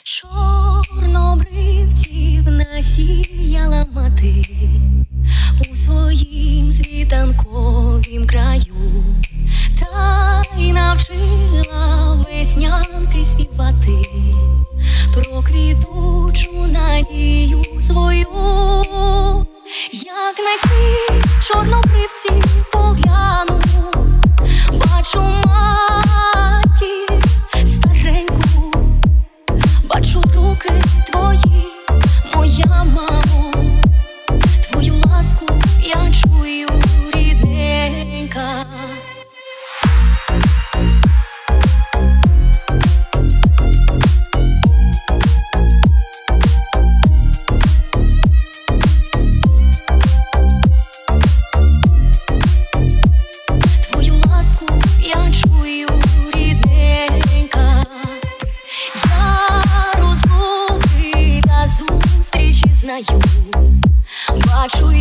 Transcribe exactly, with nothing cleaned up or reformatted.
Чорнобривців насіяла мати у своїм світанковім краю, та й навчила веснянки співати про квітучу надію свою. Як на ті чорнобривці погляну, бачу матір стареньку, бачу руки твої, моя мамо, твою ласку я чую, рідненька. Твою ласку я чую, рідненька. Я розлуки та зустрічі знаю, бачу